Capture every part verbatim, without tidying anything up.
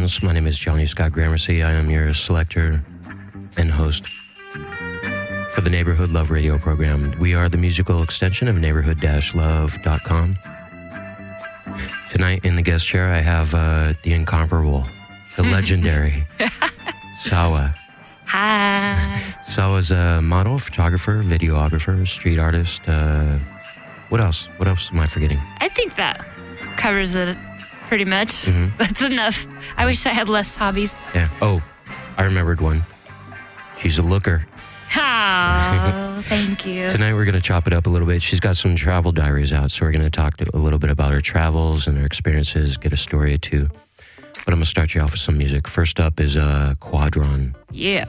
friends. My name is Johnny Scott Gramercy. I am your selector and host for the Neighborhood Love Radio program. We are the musical extension of neighborhood dash love dot com. Tonight in the guest chair, I have uh, the incomparable, the legendary Sawa. Hi. Sawa's a model, photographer, videographer, street artist. Uh, what else? What else am I forgetting? I think that covers it pretty much. Mm-hmm. That's enough. I wish I had less hobbies. Yeah. Oh, I remembered one. She's a looker. Oh, thank you. Tonight we're going to chop it up a little bit. She's got some travel diaries out, so we're going to talk to, a little bit about her travels and her experiences, get a story or two. But I'm going to start you off with some music. First up is uh, Quadron. Yeah.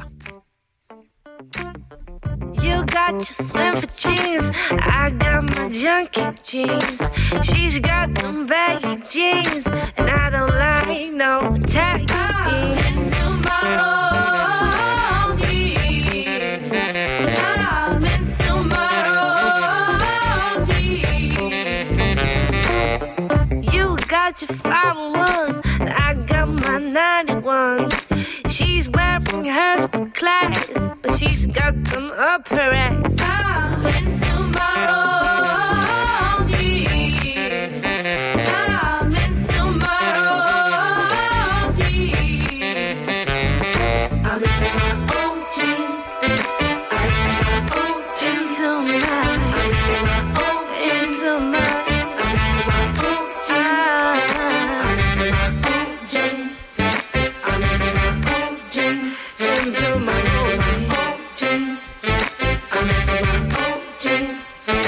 You got your swim for jeans, I got my junkie jeans. She's got them baggy jeans, and I don't like no tacky jeans. Tomorrow jeans, I'm in tomorrow jeans. You got your five oh ones, and I got my ninety-ones. She's wearing hers for class, but she's got them up her ass. I'm in tomorrow jeans. I'm in tomorrow jeans. I'm into my old jeans. I'm into my old jeans tonight. I'm into my old jeans tonight. I'm into my old jeans. I'm into my old jeans. I'm into my old jeans. Into my old jeans. I'm into my old jeans.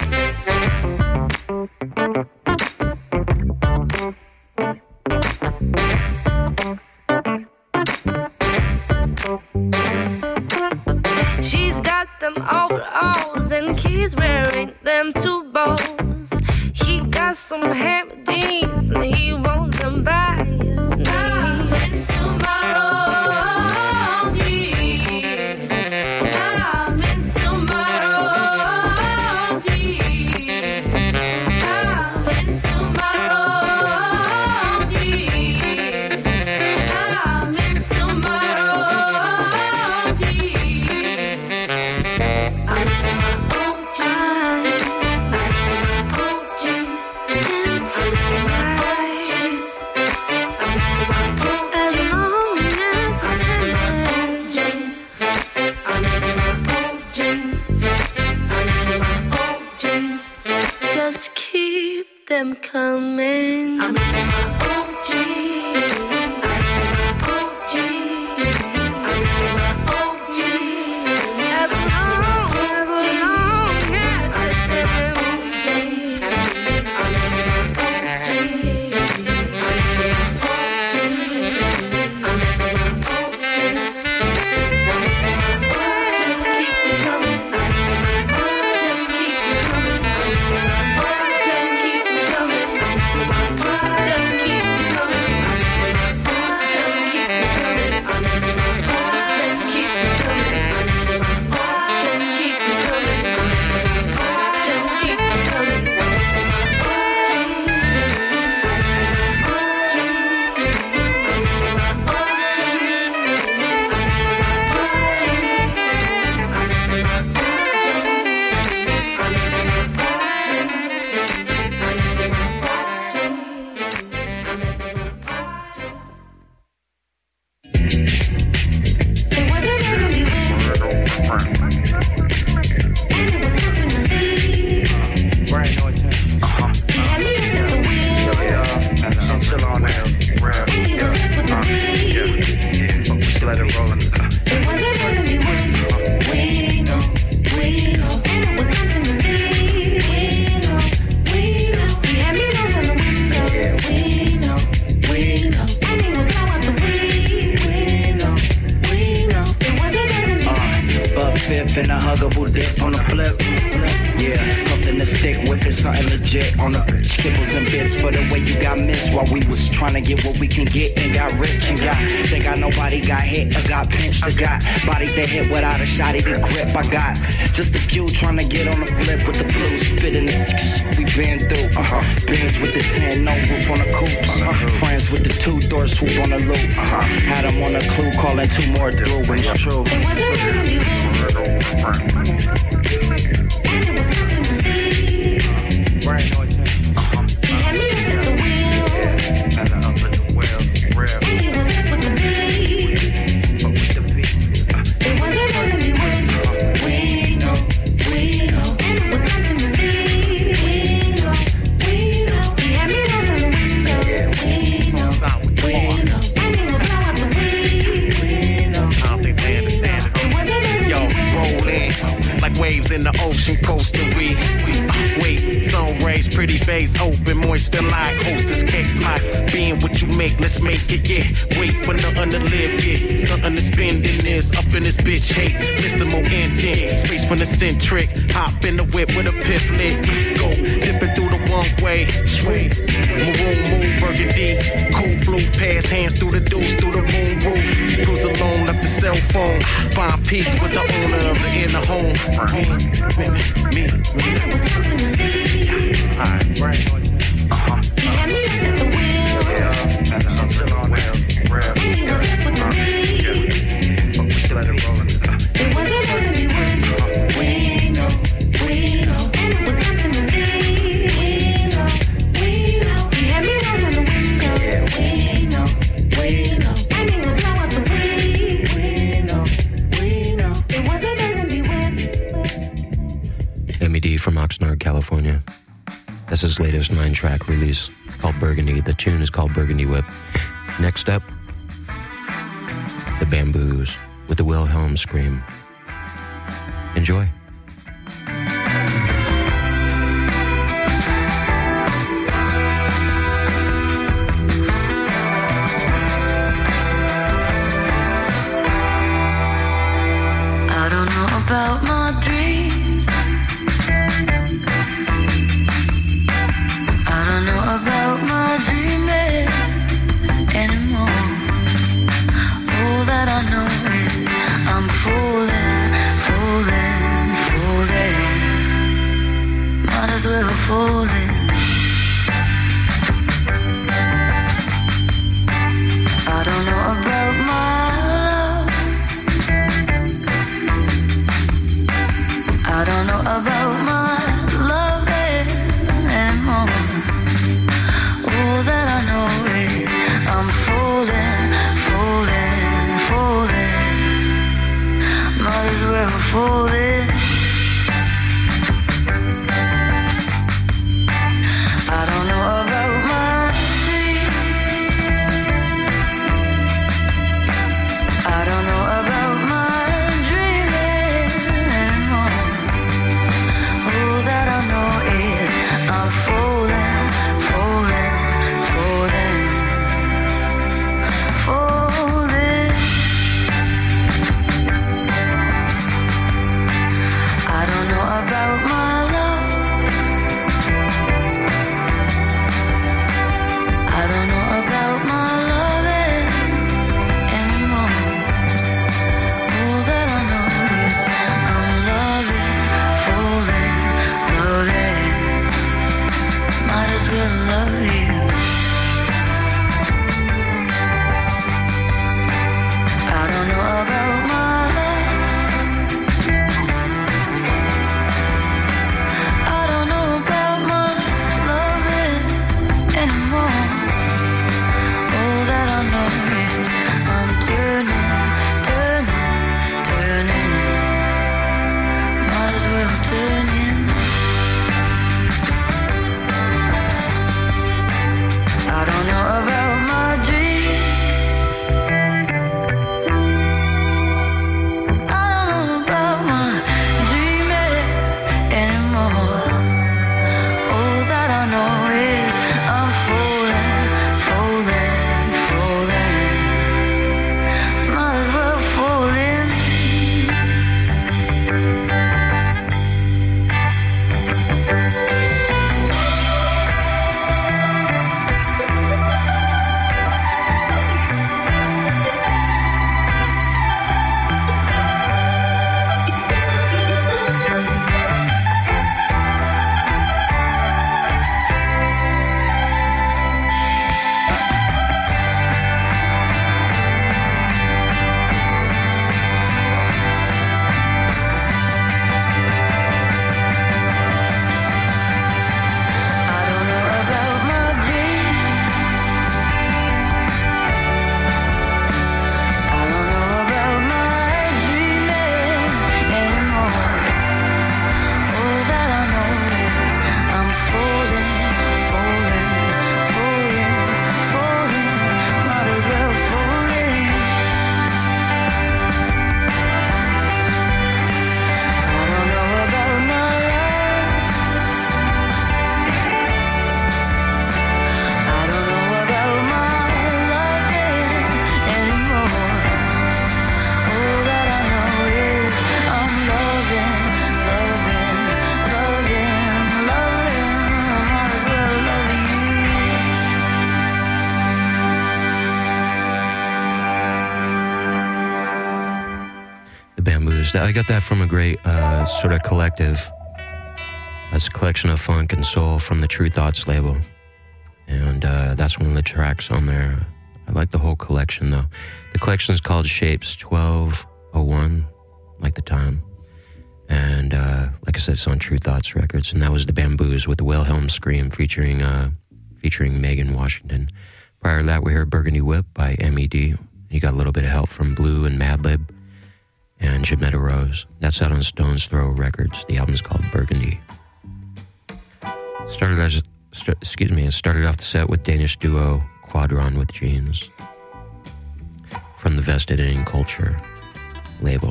She's got them overalls and he's wearing them two bows. He got some hammer jeans and he wants them by his knees. I'm in tomorrow jeans. I'm in tomorrow jeans. I'm in tomorrow jeans. I'm in tomorrow jeans. I'm into my old jeans. I'm into my old jeans. Into my jeans. I'm into my old as long as I'm into my old jeans. I'm into my old jeans. I'm into my old jeans. Just keep them coming. I'm into my old jeans. I'm into my old jeans. I'm into my old jeans. As long, as long as it's them jeans. I'm into my old jeans. I'm into my old jeans. I'm into my old jeans. I'm into my old. Just keep them coming. I'm into my old. Just keep them coming. I'm into my old. Just keep them coming. I'm into my old. Just keep lit on the flip. Yeah, puffin' the stick, whipping something legit on the kibbles and bits for the way you got missed while we was trying to get what we can get and got rich and got. Think I nobody got hit or got pinched or got body that hit without a shotty to grip. I got just a few trying to get on the flip with the blue spitting the shit we been through. Uh-huh. Bands with the ten, no roof on the coops. Uh-huh. Friends with the two door swoop on the loop. Uh-huh. Had them on a clue, calling two more through when it's true. It wasn't really and it was something to see. Right, no attention. Uh-huh. He had me up at the wheel. Yeah, and up at the wheel, real. And he was up with the beats. Up with the beat. Uh, It wasn't burgundy wood. We know, we know. And it was something to see. We know, we know. He had me rolling the window. We know, we know. And he would blow out the weed. We know. I don't think they understand it. It wasn't burgundy Yo, wood. roll in like waves in the ocean coasting. We, we uh, wait, sun rays, pretty bays, open, moisture like hostess cakes. Life being what you make, let's make it, yeah. Wait for nothing to live, yeah. Something to spend in this, up in this bitch, hate. Listen, more ending, space from the centric. Hop in the whip with a piff lit, yeah. Go, dipping through the one way, sway. Maroon, moon, burgundy. Cool flute, pass hands through the deuce, through the moon roof. Cruise alone, left the cell phone. Find peace with the owner of the inner home. Me, me, me, me, me. And it was something to see. Alright, right. uh-huh. He had me up at the wheel. Yeah, and up at the wheel, real. And he was up with the beats. Up with the beat. Uh, It wasn't burgundy wood. We know, we know. And it was something to see. We know, we know. He had me rolling the window. Yeah, we know, we know. And he would blow out the weed. We know, we know. It wasn't burgundy wood. M E D from Oxnard, California. That's his latest nine-track release called Burgundy. The tune is called Burgundy Whip. Next up, the Bamboos with the Wilhelm Scream. Enjoy. I don't know about my dreams. I don't know about my dreaming anymore. All that I know is I'm falling, falling, falling. Might as well fall in. I don't know about my love. I don't know about my loving anymore. All that I know is I'm falling, falling, falling. Might as well fall in. I don't know about my dreams. I don't know about my dreaming anymore. All that I know is I'm falling, falling, falling, falling. I don't know about my love. I don't know about my loving anymore. All that I know is I'm loving, falling, loving. Might as well love you. I don't know about my love. I don't know about my loving anymore. All that I know is I'm turning, turning, turning. Might as well turn in. I don't know about my dreams. I don't know about my dreaming anymore. All that I know is I'm falling, falling, falling. Might as well fall in. Blues. I got that from a great uh, sort of collective. It's a collection of funk and soul from the True Thoughts label. And uh, that's one of the tracks on there. I like the whole collection, though. The collection is called Shapes twelve oh one, like the time. And uh, like I said, it's on True Thoughts Records. And that was the Bamboos with the Wilhelm Scream featuring uh, featuring Megan Washington. Prior to that, we heard Burgundy Whip by M E D. You got a little bit of help from Blue and Madlib and Jametta Rose. That's out on Stone's Throw Records. The album's called Burgundy. Started as, st- excuse me, it started off the set with Danish duo Quadron with Jeans from the Vested in Culture label.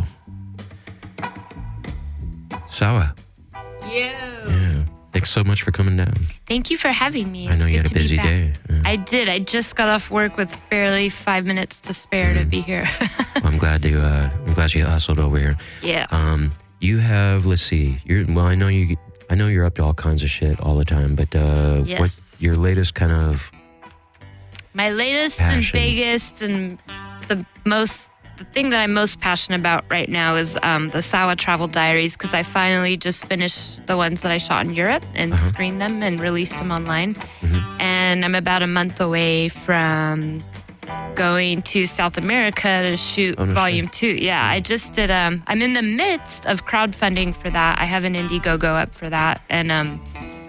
Sawa. Yeah. Yeah. Thanks so much for coming down. Thank you for having me. I know It's you good had a to be busy back. day. Yeah. I did. I just got off work with barely five minutes to spare Mm-hmm. to be here. Well, I'm glad you. Uh, I'm glad you hustled over here. Yeah. Um, you have. Let's see. You're. Well, I know you. I know you're up to all kinds of shit all the time. But uh, Yes. what your latest kind of? My latest Passion. and biggest and the most, the thing that I'm most passionate about right now is um, the Sawa Travel Diaries, because I finally just finished the ones that I shot in Europe and Uh-huh. screened them and released them online. Mhm. And I'm about a month away from going to South America to shoot Oh, no volume two. Yeah, I just did. Um, I'm in the midst of crowdfunding for that. I have an Indiegogo up for that, and um,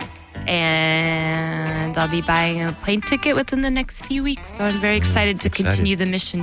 and I'll be buying a plane ticket within the next few weeks. So I'm very excited to excited. continue the mission.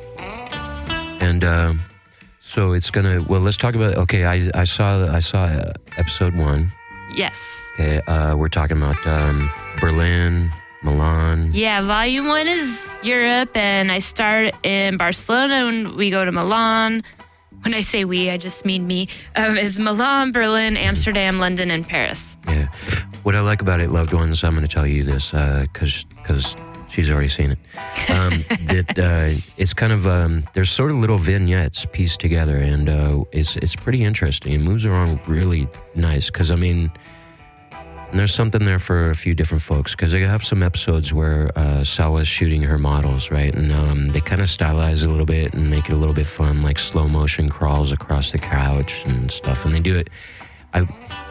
And um, so it's gonna. Well, let's talk about. Okay, I I saw I saw uh, episode one. Yes. Okay, uh, we're talking about um, Berlin, Milan. Yeah, volume one is Europe, and I start in Barcelona and we go to Milan. When I say we, I just mean me. Um, is Milan, Berlin, Amsterdam, London, and Paris. Yeah. What I like about it, loved ones, I'm going to tell you this because because she's already seen it. Um, that uh, it's kind of um, there's sort of little vignettes pieced together, and uh, it's it's pretty interesting. It moves around really nice because I mean, there's something there for a few different folks because I have some episodes where uh, Sawa's shooting her models, right, and um, they kind of stylize it a little bit and make it a little bit fun, like slow motion crawls across the couch and stuff, and they do it. I.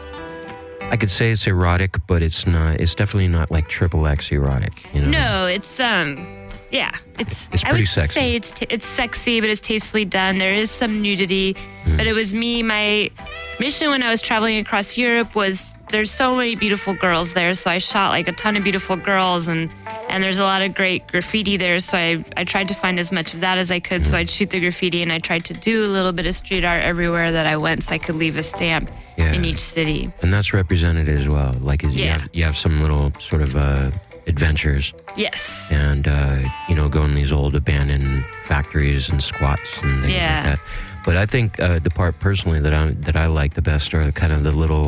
I could say it's erotic, but it's not. It's definitely not like triple X erotic. You know? No, it's um, yeah, it's. It's I pretty would sexy. say it's t- it's sexy, but it's tastefully done. There is some nudity, Hmm. but it was me. My mission when I was traveling across Europe was there's so many beautiful girls there, so I shot like a ton of beautiful girls, and and there's a lot of great graffiti there. So I I tried to find as much of that as I could. Hmm. So I'd shoot the graffiti, and I tried to do a little bit of street art everywhere that I went, so I could leave a stamp Yeah. in each city. And that's represented as well. Like you, Yeah. have, you have some little sort of uh, adventures, Yes. and uh, you know, go in these old abandoned factories and squats and things Yeah. like that. But I think uh, the part personally that I that I like the best are kind of the little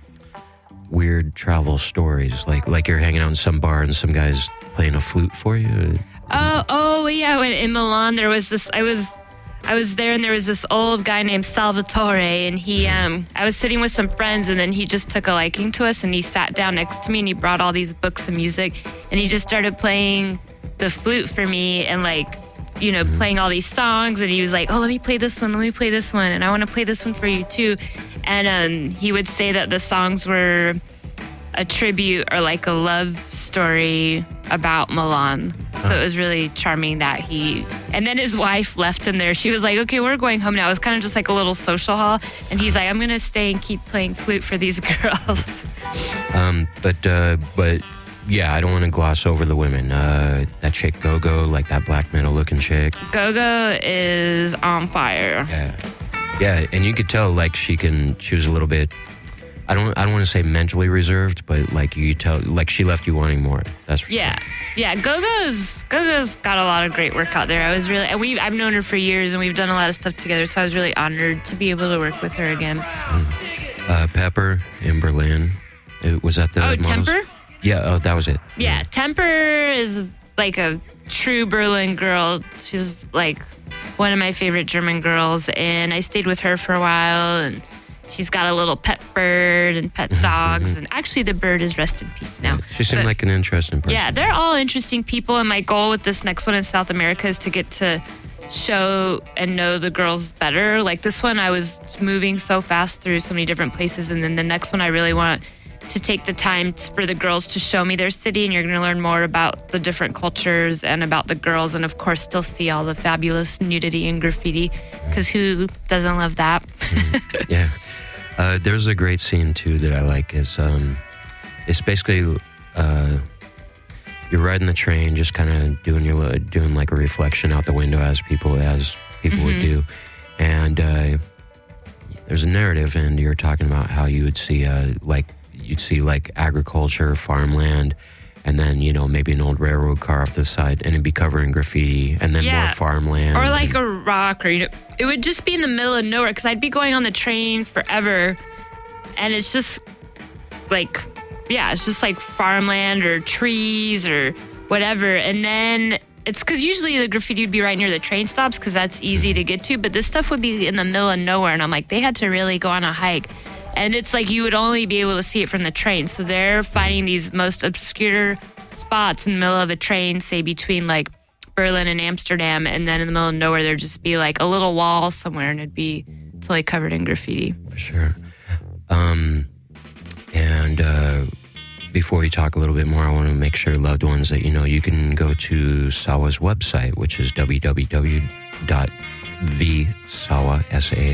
weird travel stories, like like you're hanging out in some bar and some guy's playing a flute for you. Oh, oh yeah. When in Milan, there was this. I was, I was there, and there was this old guy named Salvatore, and he, um, I was sitting with some friends, and then he just took a liking to us, and he sat down next to me, and he brought all these books of music, and he just started playing the flute for me, and like, you know, playing all these songs, and he was like, "Oh, let me play this one, let me play this one, and I want to play this one for you too," and um, he would say that the songs were a tribute or like a love story about Milan. So it was really charming that he, and then his wife left him there. She was like, okay, we're going home now. It was kind of just like a little social hall. And he's like, I'm going to stay and keep playing flute for these girls. Um, but uh, but yeah, I don't want to gloss over the women. Uh, that chick Go-Go, like that black metal looking chick. Go-Go is on fire. Yeah, yeah, and you could tell like she can. She was a little bit. I don't. I don't want to say mentally reserved, but like you tell, like she left you wanting more. That's for Yeah. Yeah, Go-Go's Go-Go's got a lot of great work out there. I was really, and we I've known her for years, and we've done a lot of stuff together. So I was really honored to be able to work with her again. Uh, Pepper in Berlin. It, was that the Oh, models? Temper? Yeah. Oh, that was it. Yeah, Temper is like a true Berlin girl. She's like one of my favorite German girls, and I stayed with her for a while, and she's got a little pet bird and pet dogs, and actually the bird is rest in peace now. She seemed But- like an interesting person. Yeah, they're all interesting people, and my goal with this next one in South America is to get to show and know the girls better. Like this one, I was moving so fast through so many different places, and then the next one, I really want to take the time t- for the girls to show me their city, and you're going to learn more about the different cultures and about the girls, and of course still see all the fabulous nudity and graffiti, because who doesn't love that? Mm, yeah. Uh, there's a great scene too that I like. Is um, it's basically uh, you're riding the train, just kind of doing your li- doing like a reflection out the window as people as people Mm-hmm. would do, and uh, there's a narrative, and you're talking about how you would see uh, like. You'd see like agriculture, farmland, and then, you know, maybe an old railroad car off the side, and it'd be covered in graffiti, and then Yeah. more farmland. Or like and, a rock, or you know, it would just be in the middle of nowhere, because I'd be going on the train forever, and it's just like, yeah, it's just like farmland or trees or whatever, and then it's because usually the graffiti would be right near the train stops, because that's easy to get to, but this stuff would be in the middle of nowhere, and I'm like, they had to really go on a hike. And it's like you would only be able to see it from the train. So they're finding these most obscure spots in the middle of a train, say between like Berlin and Amsterdam, and then in the middle of nowhere there'd just be like a little wall somewhere, and it'd be totally covered in graffiti. For sure. Um, and uh, before we talk a little bit more, I want to make sure, loved ones, that you know you can go to Sawa's website, which is w w w dot the sawa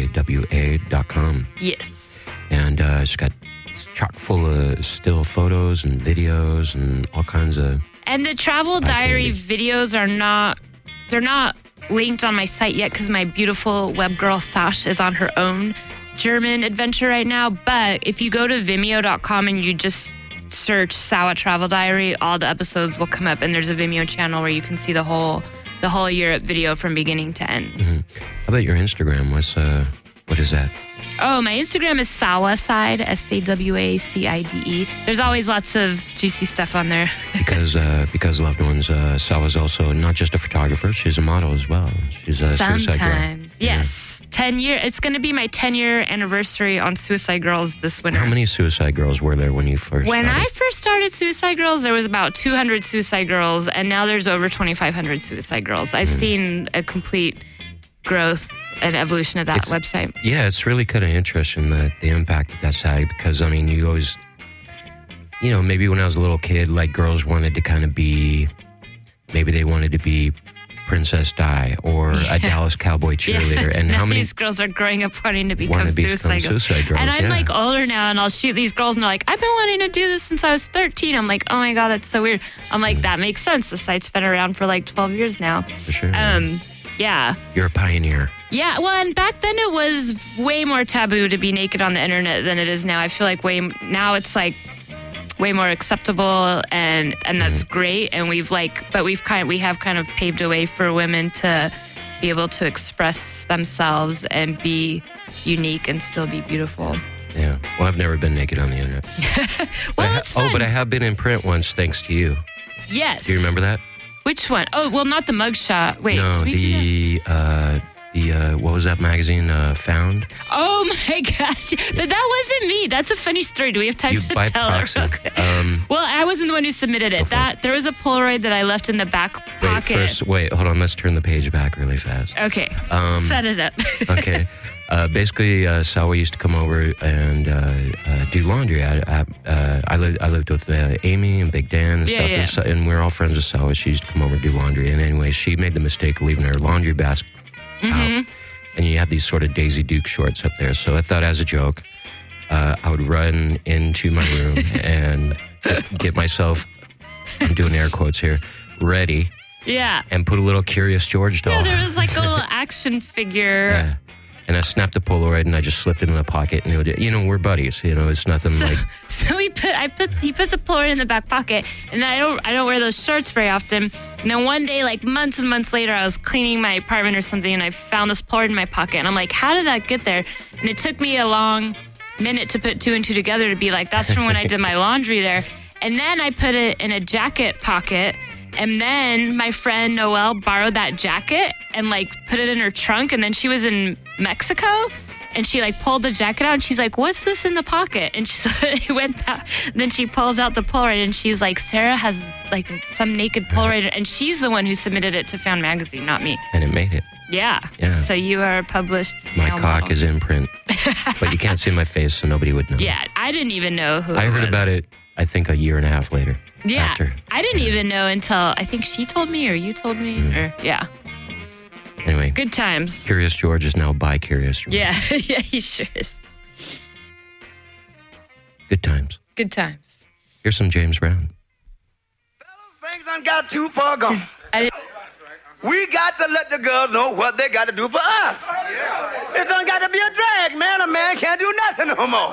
dot com. Yes. And uh, it's got it's chock full of still photos and videos and all kinds of. And the travel diary videos are not, they're not linked on my site yet, because my beautiful web girl Sash is on her own German adventure right now. But if you go to vimeo dot com and you just search Sawa Travel Diary, all the episodes will come up, and there's a Vimeo channel where you can see the whole the whole Europe video from beginning to end. Mm-hmm. How about your Instagram? What's uh, what is that? Oh, my Instagram is Sawaside, S A W A C I D E. There's always lots of juicy stuff on there. Because uh, because loved ones, uh, Sawa's also not just a photographer; she's a model as well. She's a Suicide Girl. Sometimes, yes. Ten year. It's going to be my ten year anniversary on Suicide Girls this winter. How many Suicide Girls were there when you first? When started? I first started Suicide Girls, there was about two hundred Suicide Girls, and now there's over twenty-five hundred Suicide Girls. I've Mm. seen a complete growth and evolution of that It's- website. Yeah, it's really kind of interesting the the impact that that's had, because I mean, you always, you know, maybe when I was a little kid, like girls wanted to kind of be, maybe they wanted to be Princess Di or a Dallas Cowboy cheerleader, and now how many these girls are growing up wanting to become want to be Suicide Girls. Suicide Girls? And I'm yeah. like older now, and I'll shoot these girls, and they're like, I've been wanting to do this since I was thirteen. I'm like, oh my God, that's so weird. I'm like, that makes sense. The site's been around for like twelve years now. For sure. Um, yeah. You're a pioneer. Yeah, well, and back then it was way more taboo to be naked on the internet than it is now. I feel like way now it's like way more acceptable, and and that's great. And we've like, but we've kind we have kind of paved a way for women to be able to express themselves and be unique and still be beautiful. Yeah. Well, I've never been naked on the internet. But I Well, ha- it's fun. Oh, but I have been in print once, thanks to you. Yes. Do you remember that? Which one? Oh, well, not the mugshot. Wait, no, did we do that? the uh, the uh, what was that magazine? Uh, Found. Oh my gosh! But that wasn't me. That's a funny story. Do we have time You to by tell proxy. it real quick? Um, Well, I wasn't the one who submitted Go it. for That there was a Polaroid that I left in the back wait, pocket. first, wait, hold on. Let's turn the page back really fast. Okay, Um, set it up. Okay. Uh, basically, uh, Sawa used to come over and uh, uh, do laundry. I I, uh, I, lived, I lived with uh, Amy and Big Dan and Yeah, stuff, yeah. And, so, and we we're all friends with Sawa. She used to come over and do laundry. And anyway, she made the mistake of leaving her laundry basket Mm-hmm. out. And you have these sort of Daisy Duke shorts up there. So I thought, as a joke, uh, I would run into my room and get myself, I'm doing air quotes here, ready, Yeah. and put a little Curious George doll. Yeah, there was like a little action figure. Yeah. And I snapped a Polaroid and I just slipped it in the pocket, and it would, you know, we're buddies. You know, it's nothing So, like. so we put I put he put the Polaroid in the back pocket, and then I don't I don't wear those shorts very often. And then one day, like months and months later, I was cleaning my apartment or something, and I found this Polaroid in my pocket, and I'm like, how did that get there? And it took me a long minute to put two and two together to be like, that's from when I did my laundry there. And then I put it in a jacket pocket. And then my friend Noelle borrowed that jacket and like put it in her trunk. And then she was in Mexico and she like pulled the jacket out and she's like, what's this in the pocket? And she it went that. Then she pulls out the Polaroid and she's like, Sarah has like some naked Polaroid, and she's the one who submitted it to Found Magazine, not me. And it made it. Yeah. Yeah. So you are a published. My male cock model. is in print, but you can't see my face, so nobody would know. Yeah, I didn't even know who. I it heard was. about it, I think, a year and a half later. Yeah, After. I didn't even know until I think she told me or you told me Mm. or yeah. Anyway, Good times. Curious George is now by Curious George. Yeah, yeah, he sure is. Good times. Good times. Here's some James Brown. Things done got too far gone. I didn't, We got to let the girls know what they got to do for us. It's done got to be a drag, man. A man can't do nothing no more.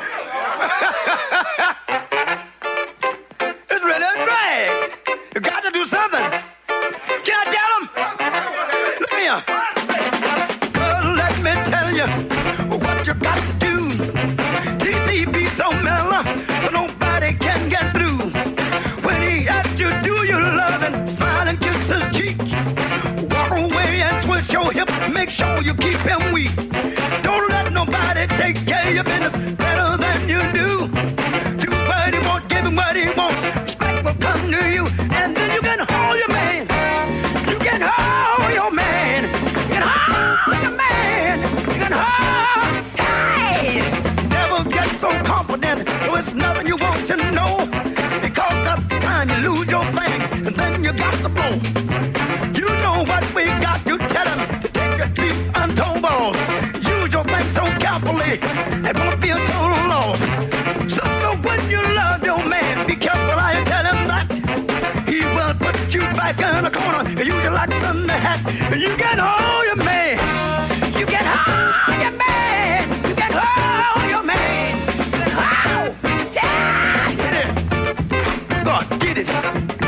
It's really a drag. You got to do something. Can I tell them? Look here. Girl, let me tell you what you got to do. T C be so mellow, so nobody can get through. When he asks you, do you love him? Smile and kiss his cheek. Walk away and twist your hip. Make sure you keep him weak. Don't let nobody take care of your business better than you do. Too bad he won't give him what he wants. Respect will come to you, and then you can hold your man. You can hold your man. You can hold your man. You can hold. Hey! Never get so confident, so it's nothing you want to know. Because that's the time you lose your thing, and then you got to blow. You know what we got, you tell him to take your deep untold balls. Use your thing so carefully, it won't be a total loss. Sister, when you love your man, be careful how you tell him that. He will put you back in the corner, and use your like in the hat. And you can hold your man. You can hold your man. You can hold your man. You can hold. Yeah, get it. God, get it.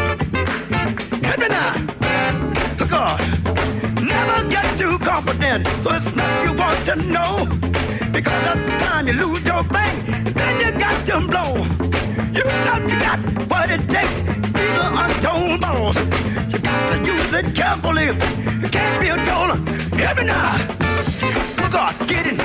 Hit me now. God, never get too confident, so it's not you want to know. Because at the time you lose your thing, then you got to blow. You know you got what it takes, be the untold boss. You got to use it carefully. You can't be a total. Hear me now. God, get it.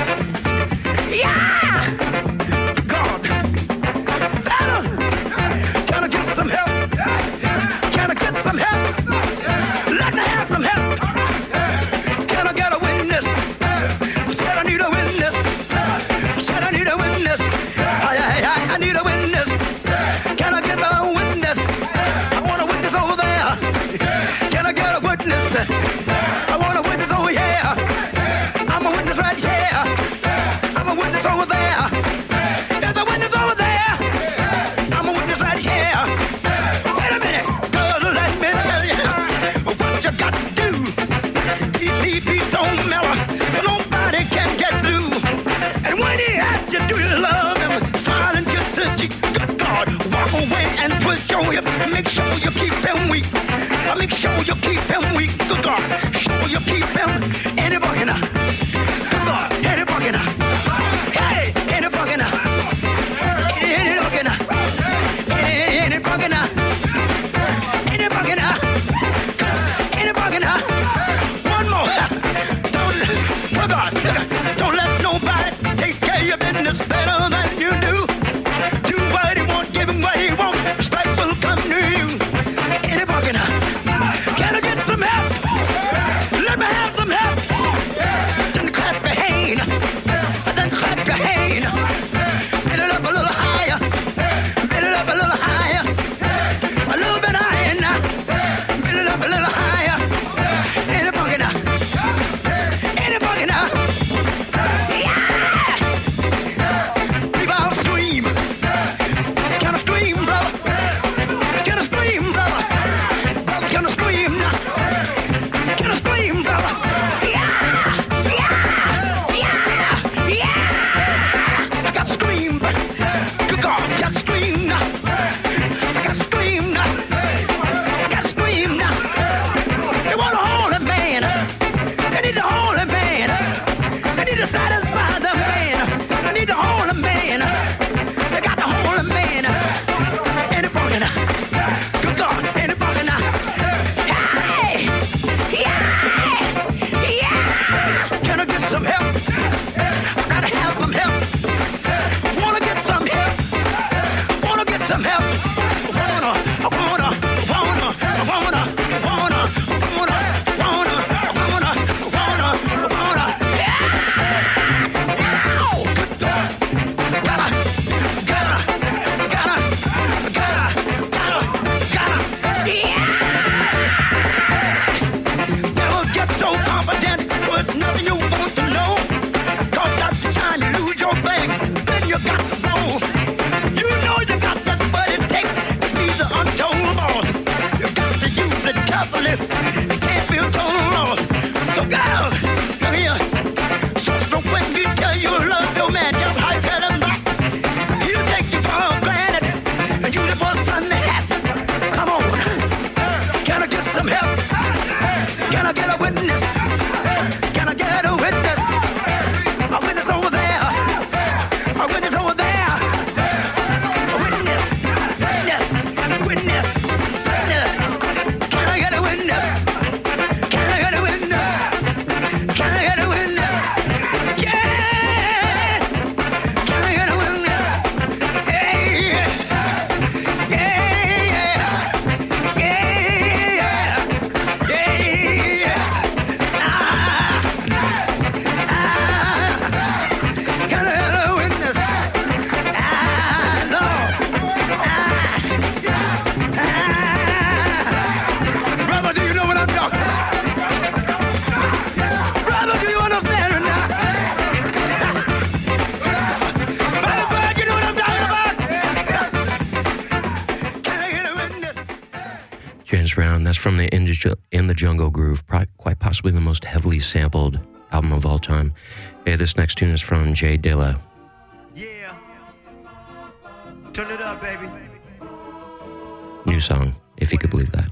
Yeah. God. Fellas, can I get some help? Can I get some help? Let me have some help. Can I get a witness? I said I need a witness. I said I need a witness. I, I, I, I need a witness. Can I get a witness? I want a witness over there. Can I get a witness? I want a witness over here. I'm a witness right here. I'm a witness over there. There's a witness over there. I'm a witness right here. Wait a minute. Girl, let me tell you what you got to do. T C be so mellow, nobody can get through. And when he asks you, do you love him? Smile and kiss his cheek. Good God, walk away and twist your hip. Make sure you keep him weak. Uh, Make sure you keep him weak. Good God, sure you keep him. Any bugging up. Good God, any bugging up. Hey, any bugging up. Any, any bugging up. Any, any bugging up. Any bugging up. Any bugging up. One more. Don't, oh God, don't let nobody take care of your business better than you do. Do what he wants, give him what he wants. Respect will come to you. Any bugging up. Can I get some help? Let me have some help. Then clap your hand. Then clap your hand. Bend it up a little higher. Bend it up a little higher. A little bit higher now. Bend it up a little higher. Any bugging up. Any bugging up. Yeah! People James Brown. That's from the In the, Ju- In the Jungle Groove, pro- quite possibly the most heavily sampled album of all time. Hey, this next tune is from Jay Dilla. Yeah. Turn it up, baby. New song, if you could believe that.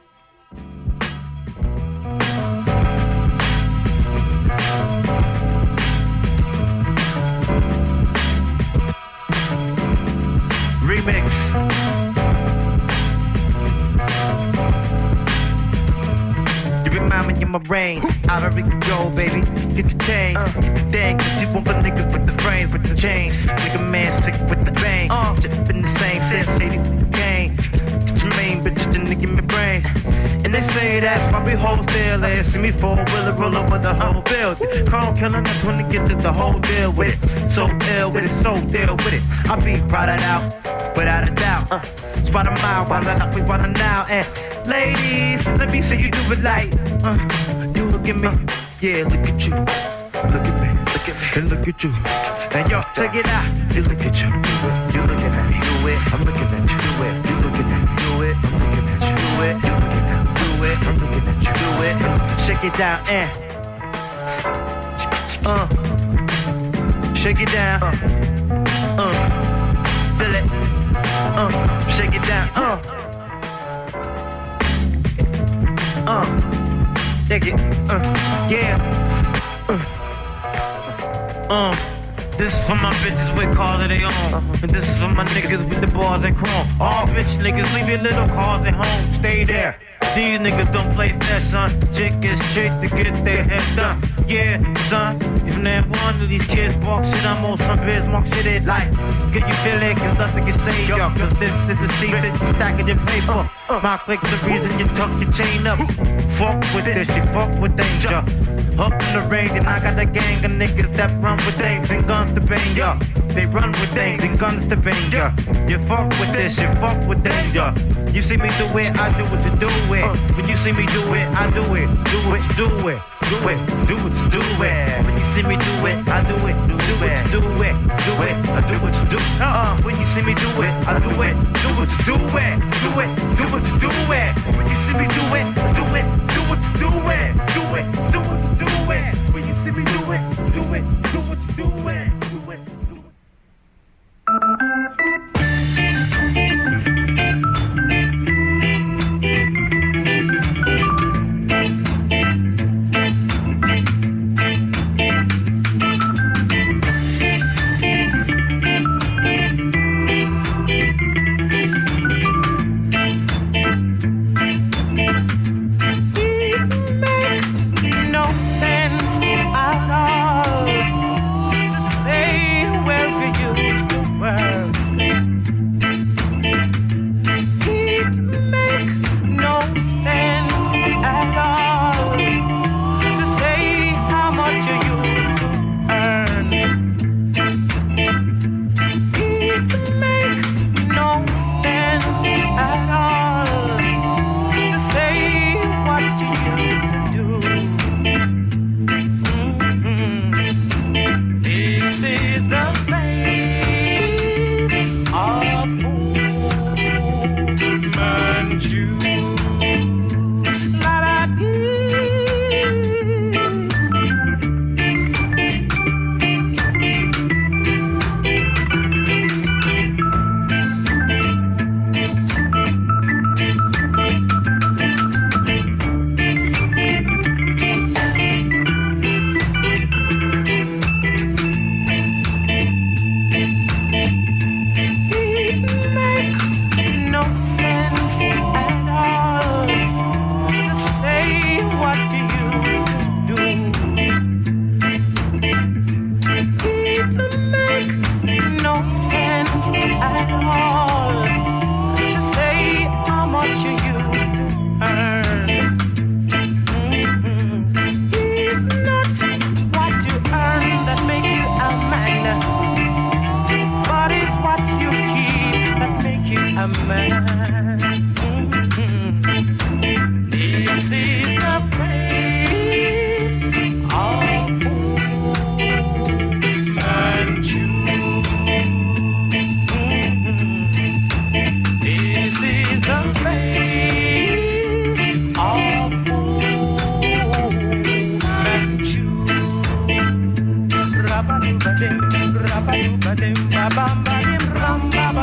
Remix. You remind me in my brain. Out of control, baby. Get the change, uh, get the thing. Cause you want the niggas with the frame, with the chain. Nigga man sick with the bang. Uh, Chip in the same sense, Sadie's with the game. Get your main bitches to nigga me brain. And they say that's why we hold still. They see me four wheeler roll over the whole building. Chrome killing, that's when they get to the whole deal with it. So ill with it, so deal with it. I be proud of out, without a doubt. Uh, spot a mile while I we wanna now. And ladies, let me see you do it like. Uh, you look at me, yeah, look at you. Look at me, look at me, and look at you. And yo, check it out. You look at you, do it. You looking at me, do it. I'm looking at you, do it. You looking at me, do it. I'm looking at you, do it. You looking at me, do it. I'm looking at you, do it. Shake it down and uh, shake it down. Uh, uh, feel it. Uh, shake it down. Uh, uh, shake it. Uh, yeah. Uh, uh. This is for my bitches with cars that they own. And this is for my niggas with the bars and chrome. All bitch niggas leave your little cars at home. Stay there. These niggas don't play fair, son. Chick is chick to get their head done. Yeah, son. If not one of these kids walk shit, I'm on some Bismarck shit it like. Can you feel it? Cause nothing can save y'all. Cause this is the secret, you stacking your paper. My click's the reason you tuck your chain up. Fuck with this, you fuck with danger. Up in the range and I got a gang of niggas that run with things and guns to bang ya. They run with things and guns to bang ya. You fuck with this, you fuck with danger. You see me do it, I do what you do it. When you see me do it, I do it. Do it, do it, do it, do what you do it. When you see me do it, I do it. Do it, do it, do it, I do what you do. Uh, when you see me do it, I do it. Do what you do it. Do it, do what you do it. When you see me do it, do it, do what you do it. Do it, do what you do it. When you see me do it, do it, do what you do it. Do it, do it. Mm-hmm.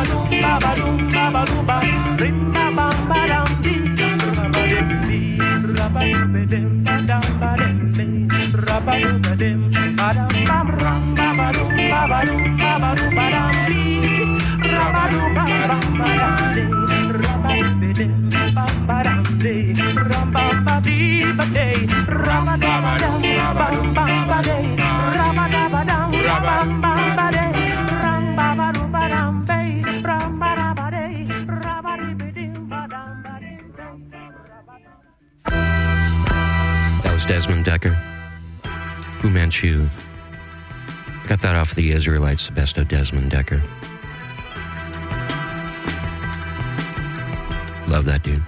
That was Desmond Decker. Fu Manchu. Got that off the Israelites, the best of Desmond Decker. Love that dude.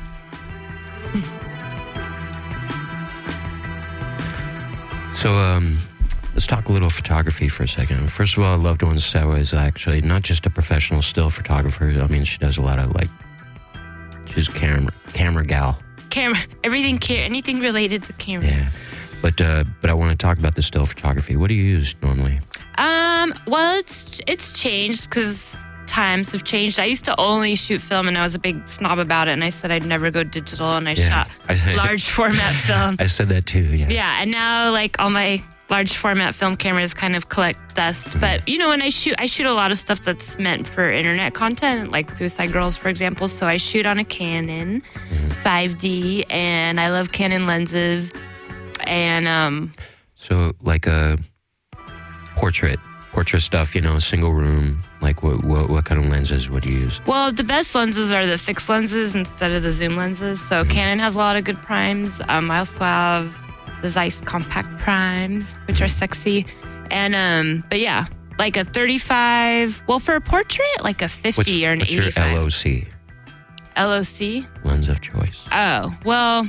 So, um, let's talk a little photography for a second. First of all, I love doing Sewa is actually not just a professional still photographer. I mean, she does a lot of like, she's a camera, camera gal. Camera, everything, ca- anything related to cameras. Yeah. But, uh, but I want to talk about the still photography. What do you use normally? Um, well, it's it's changed because times have changed. I used to only shoot film, and I was a big snob about it, and I said I'd never go digital, and I Yeah. shot I- large format film. I said that too, yeah. Yeah, and now like all my large format film cameras kind of collect dust. Mm-hmm. But you know, when I shoot, I shoot a lot of stuff that's meant for internet content, like Suicide Girls, for example. So I shoot on a Canon Mm-hmm. five D, and I love Canon lenses. And um, So like a portrait, portrait stuff, you know, single room. Like what, what, what kind of lenses would you use? well, the best lenses are the fixed lenses instead of the zoom lenses. So Mm-hmm. Canon has a lot of good primes. Um, I also have the Zeiss compact primes, which are sexy. And um, but yeah, like a thirty-five. Well, for a portrait, like a fifty What's, or an what's your eighty-five. L O C, L O C. lens of choice? Oh well,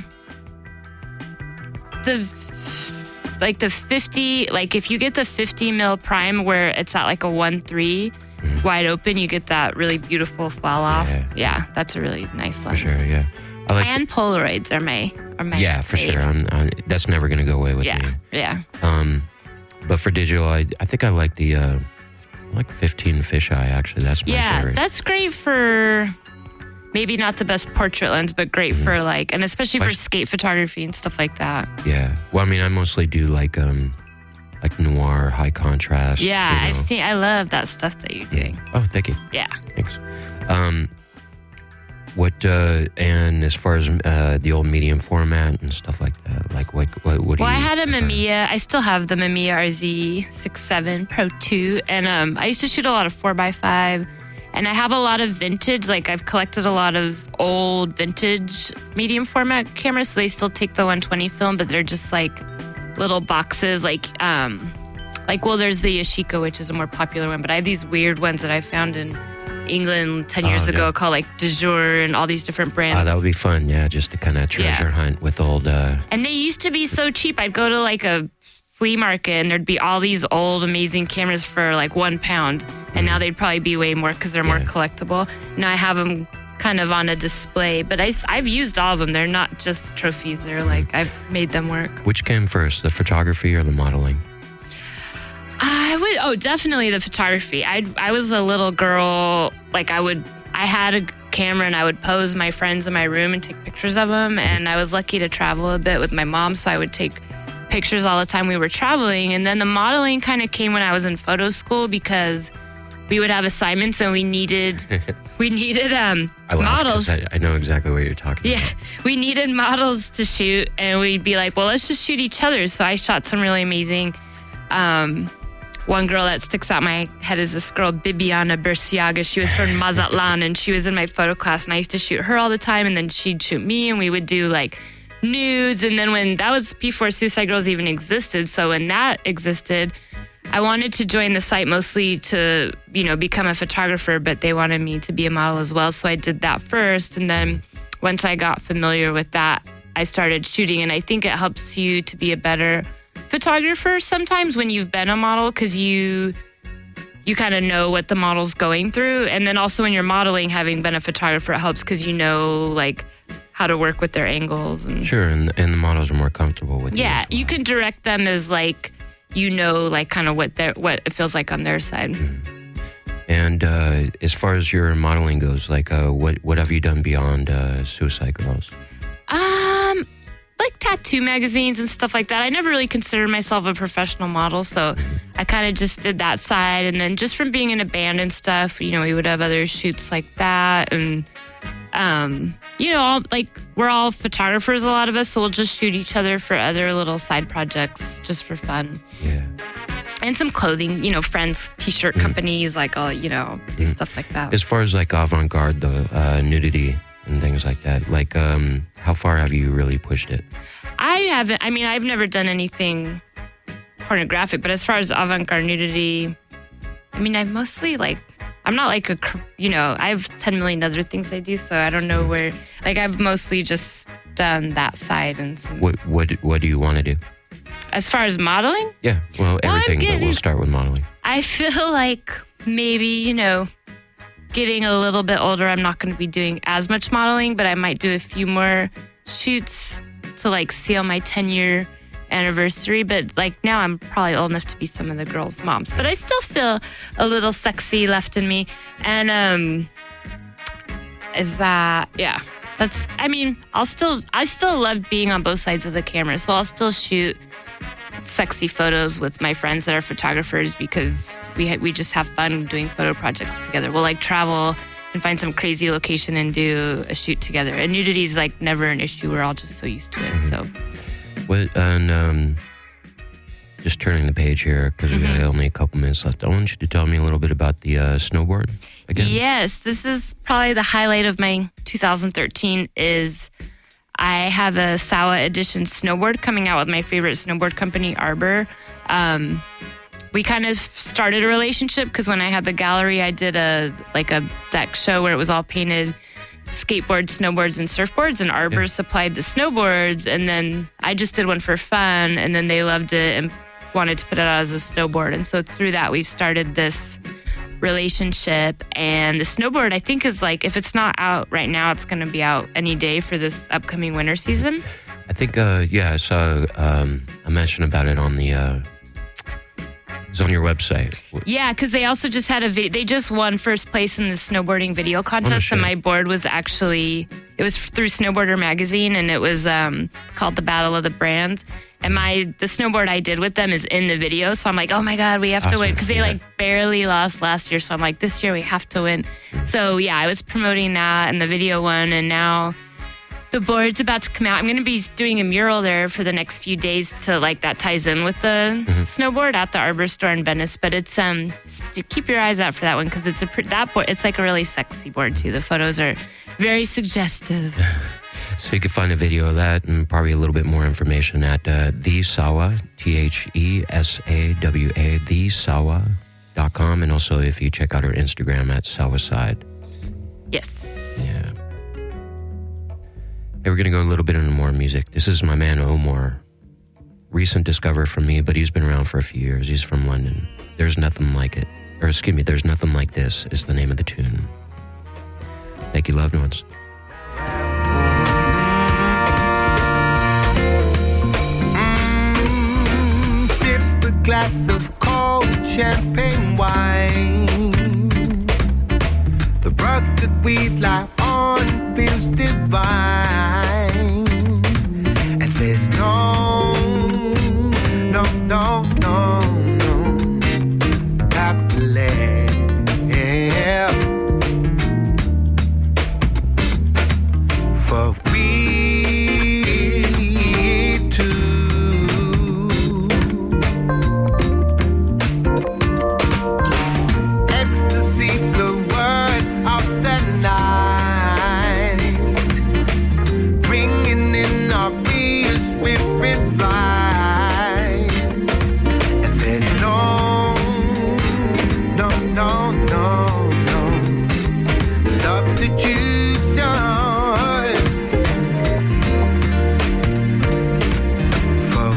the like the fifty. Like if you get the fifty mil prime where it's at like a one three. Wide open, you get that really beautiful fall off. Yeah. Yeah, that's a really nice For lens. sure, yeah. I like And Polaroids are my are my yeah, for fave. sure. I'm, I'm, that's never going to go away with Yeah, me. yeah. Um, but for digital, I I think I like the uh, like fifteen fisheye. Actually, that's my Yeah, favorite. that's great for maybe not the best portrait lens, but great Mm-hmm. for like, and especially for Like- skate photography and stuff like that. Yeah. Well, I mean, I mostly do like um, like noir, high contrast. Yeah, you know. I've seen. I love that stuff that you're doing. Oh, thank you. Yeah. Thanks. Um, what uh, and as far as uh, the old medium format and stuff like that, like what what what do Well, you? I had a prefer? Mamiya. I still have the Mamiya R Z sixty-seven Pro two, and um, I used to shoot a lot of four by five, and I have a lot of vintage. Like I've collected a lot of old vintage medium format cameras, so they still take the one twenty film, but they're just like little boxes. Like um, like well, there's the Yashica, which is a more popular one, but I have these weird ones that I found in England ten years Oh, ago yeah. called like De Jour and all these different brands. Oh, that would be fun. Yeah, just to kind of treasure Yeah. hunt with old. Uh, And they used to be so cheap. I'd go to like a flea market and there'd be all these old amazing cameras for like one pound. And now they'd probably be way more because they're more Yeah. collectible. Now I have them kind of on a display, but I, I've used all of them. They're not just trophies. They're like, I've made them work. which came first, the photography or the modeling? I would, oh, definitely the photography. I I was a little girl, like I would, I had a camera and I would pose my friends in my room and take pictures of them. And I was lucky to travel a bit with my mom, so I would take pictures all the time we were traveling. And then the modeling kind of came when I was in photo school because we would have assignments and we needed, we needed um I laugh 'cause models. I, I know exactly what you're talking Yeah, about. we needed models to shoot, and we'd be like, well, let's just shoot each other. So I shot some really amazing. Um, one girl that sticks out my head is this girl, Bibiana Bersiaga. She was from Mazatlan, and she was in my photo class, and I used to shoot her all the time, and then she'd shoot me, and we would do like nudes. And then when that was before Suicide Girls even existed, so when that existed, I wanted to join the site mostly to, you know, become a photographer, but they wanted me to be a model as well. So I did that first. And then once I got familiar with that, I started shooting. And I think it helps you to be a better photographer sometimes when you've been a model, because you you kind of know what the model's going through. And then also when you're modeling, having been a photographer, it helps because you know like how to work with their angles. And Sure, and and the models are more comfortable with. yeah, as well. you can direct them as like, you know, like kind of what their what it feels like on their side. And uh, as far as your modeling goes, like, uh, what what have you done beyond uh, Suicide Girls? Um, like tattoo magazines and stuff like that. I never really considered myself a professional model, so I kind of just did that side. And then just from being in a band and stuff, you know, we would have other shoots like that. And, um, you know, all, like we're all photographers, a lot of us, so we'll just shoot each other for other little side projects just for fun. Yeah. And some clothing, you know, friends, t-shirt Mm. companies, like, oh, you know, do Mm. stuff like that. As far as like avant-garde, the uh, nudity and things like that, like, um, how far have you really pushed it? I haven't, I mean, I've never done anything pornographic, but as far as avant-garde nudity, I mean, I've mostly like, I'm not like a, cr- you know, I have ten million other things I do, so I don't know where, like, I've mostly just done that side. And some, What what what do you want to do? as far as modeling, Yeah, well, Well, I'm everything, but getting- we'll start with modeling. I feel like maybe, you know, getting a little bit older, I'm not going to be doing as much modeling, but I might do a few more shoots to like seal my ten year anniversary. But like now I'm probably old enough to be some of the girls' moms, but I still feel a little sexy left in me. And um, is that, yeah, that's, I mean, I'll still, I still love being on both sides of the camera. So I'll still shoot sexy photos with my friends that are photographers because we ha- we just have fun doing photo projects together. We'll like travel and find some crazy location and do a shoot together. And nudity is like never an issue. We're all just so used to it. So What and um, just turning the page here because we Mm-hmm. got only a couple minutes left. I want you to tell me a little bit about the uh, snowboard again. yes, this is probably the highlight of my two thousand thirteen is I have a Sawa Edition snowboard coming out with my favorite snowboard company, Arbor. Um, we kind of started a relationship because when I had the gallery, I did a like a deck show where it was all painted skateboards, snowboards, and surfboards, and Arbor Yeah. supplied the snowboards. And then I just did one for fun, and then they loved it and wanted to put it out as a snowboard. And so through that, we've started this relationship. And the snowboard, I think, is like, if it's not out right now, it's going to be out any day for this upcoming winter season. I think, uh, yeah, I saw um, a mention about it on the, uh, it's on your website. Yeah, because they also just had a video. They just won first place in the snowboarding video contest, shit. and my board was actually, it was through Snowboarder magazine, and it was um, called the Battle of the Brands. And my the snowboard I did with them is in the video, so I'm like, oh my god, we have to Awesome. win because they Yeah. like barely lost last year. So I'm like, this year we have to win. So yeah, I was promoting that, and the video won, and now the board's about to come out. I'm going to be doing a mural there for the next few days to like that ties in with the snowboard at the Arbor store in Venice. But it's um st- keep your eyes out for that one because it's a pr- that board. It's like a really sexy board too. The photos are very suggestive. So you can find a video of that and probably a little bit more information at uh, the Sawa, T H E S A W A, the sawa dot com. And also if you check out our Instagram at Sawaside. Yes. Yeah. Hey, we're going to go a little bit into more music. This is my man Omar. Recent discover from me, but he's been around for a few years. He's from London. There's Nothing Like It. Or excuse me, There's Nothing Like This is the name of the tune. Thank you, loved ones. Sip a glass of cold champagne wine. The rug that we lie on feels divine. And there's no, no, no, no, no capillary. For we two ecstasy, the word of the night, bringing in our ears with flight. And there's no, no, no, no, no substitution for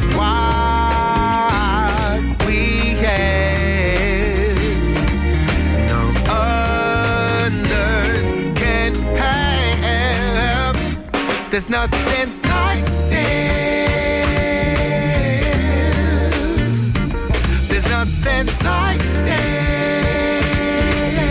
what we have. No others can have. There's nothing like this. There's nothing like this.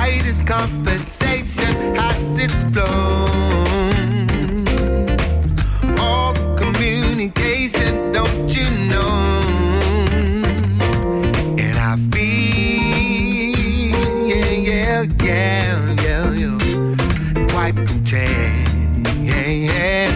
why this conversation has its flown. All communication, don't you know? And I feel, yeah, yeah, yeah, yeah, yeah, quite content, yeah, yeah.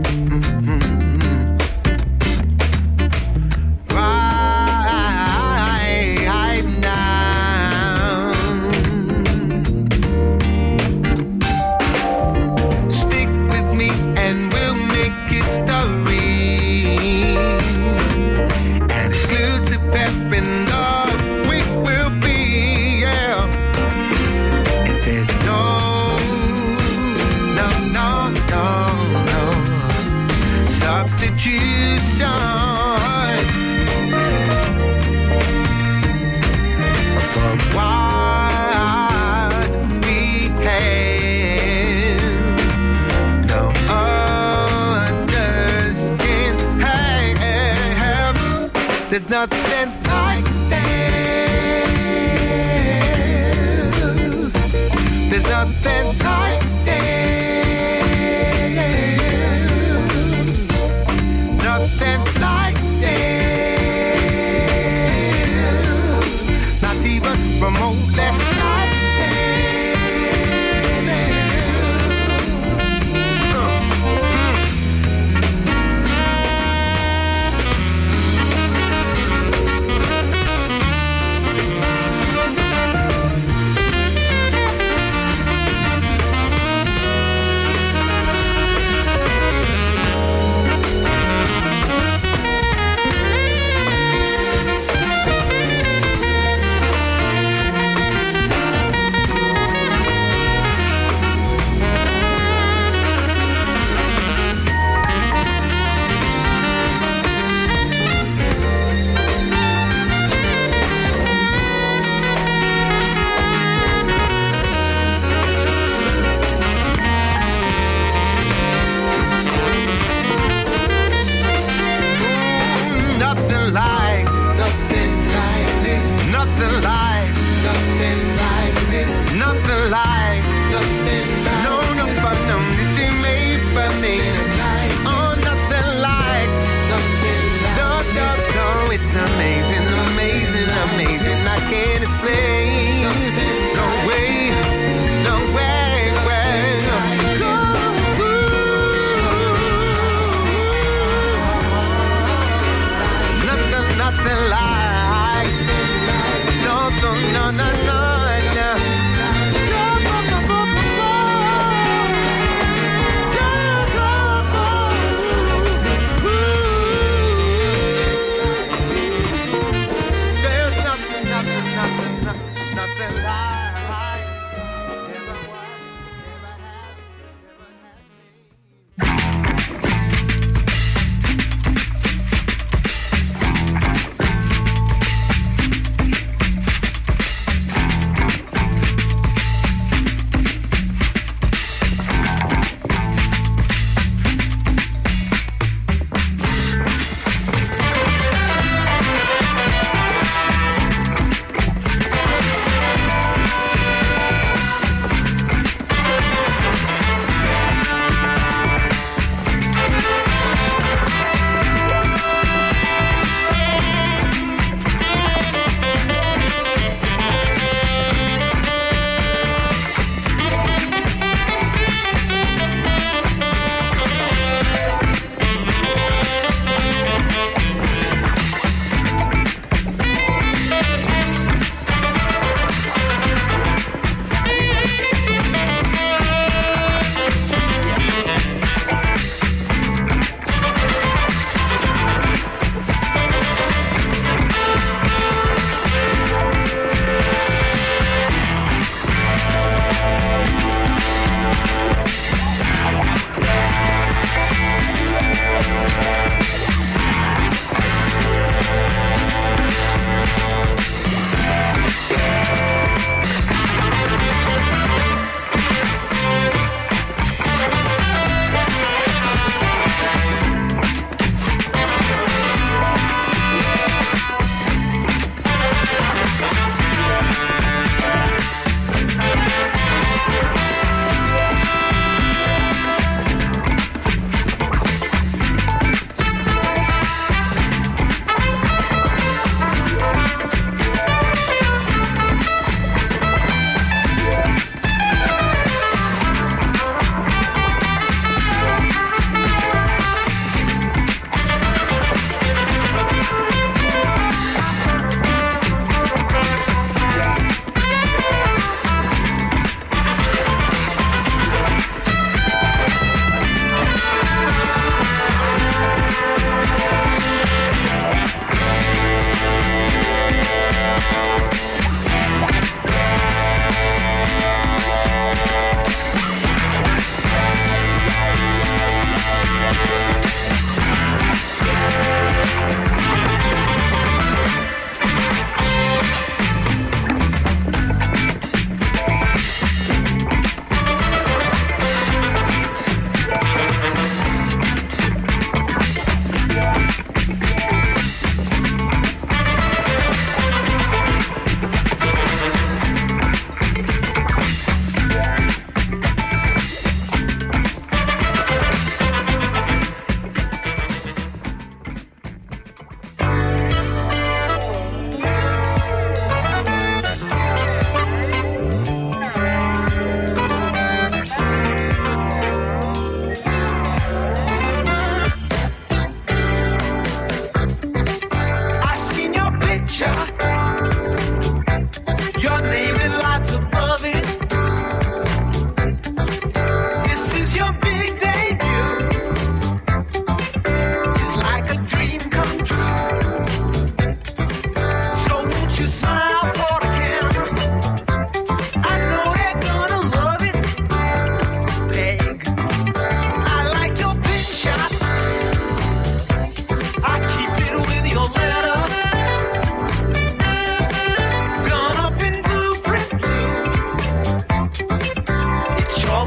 There's nothing like this. There's nothing like this. Nothing like this. Not even remotely like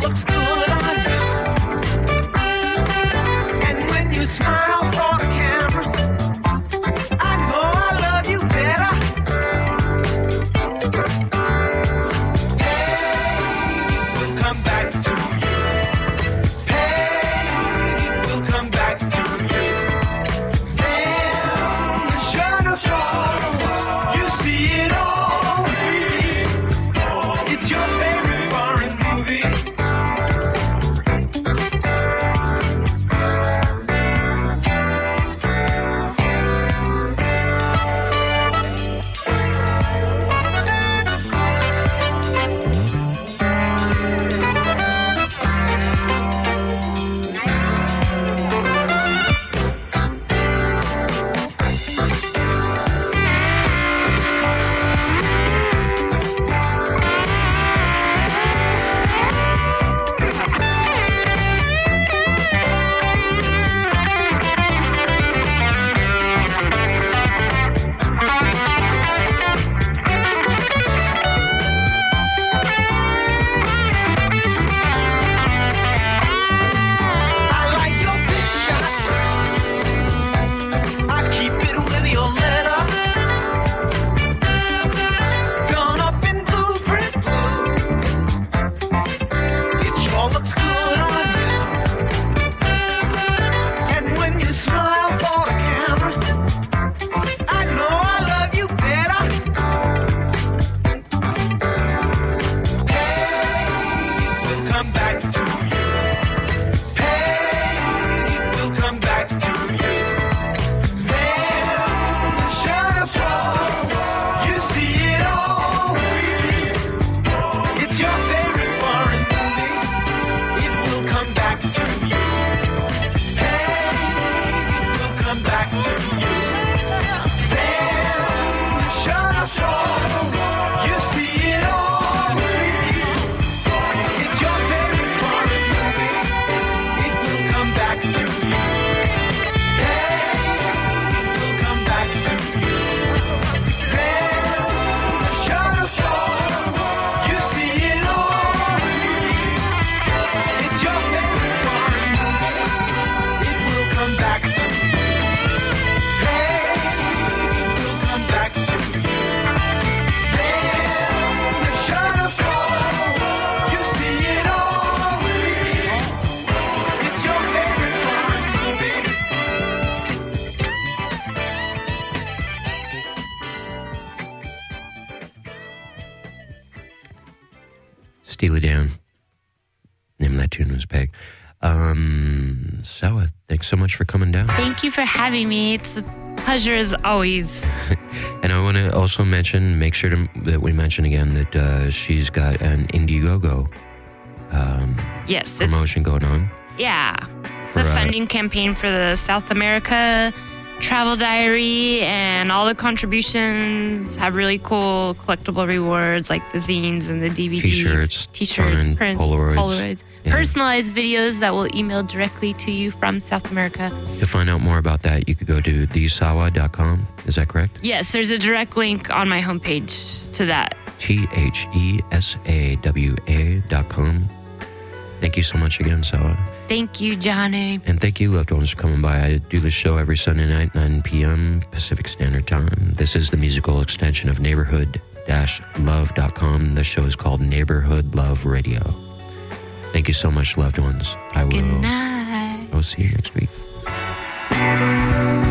looks good on you. And when you smile for the camera, I know I love you better. Pain will come back to you. Pain will come back to you. Then the shutter falls. You see it all. It's your favorite foreign movie. I like your picture. I keep it with your letter. Done up in blue print blue. It sure looks good on you. And when you smile for the camera, I know I love you better. Pain will come back to you. Pain will come back to you. Then the shutter falls. You see it all. It's your favorite foreign movie. It will come back to you. Pain will come back to you. Then the shutter falls. You see it all. It's your favorite foreign movie. It will come back to you. Pain will come back to you. Then the shutter falls. You see it all. It's your favorite foreign movie. It will come back to you. Pain will come back to you. Then the shutter falls. You see it all. It's your favorite foreign movie. Steely Dan. Name of that tune was Peg. Um, Sawa, thanks so much for coming down. Thank you for having me. It's a pleasure as always. And I want to also mention, make sure to, that we mention again that uh, she's got an Indiegogo um, Yes, it's, promotion going on. yeah. For, The uh, funding campaign for the South America travel diary, and all the contributions have really cool collectible rewards like the zines and the D V Ds, T-shirts, t-shirts, signed prints, Polaroids. Polaroids, Yeah. personalized videos that will email directly to you from South America. To find out more about that, you could go to the sawa dot com. Is that correct? Yes, there's a direct link on my homepage to that. T H E S A W A dot com. Thank you so much again, Sawa. Thank you, Johnny. And thank you, loved ones, for coming by. I do this show every Sunday night, nine p.m. Pacific Standard Time. This is the musical extension of neighborhood dash love dot com. The show is called Neighborhood Love Radio. Thank you so much, loved ones. I will, Good night. I will see you next week.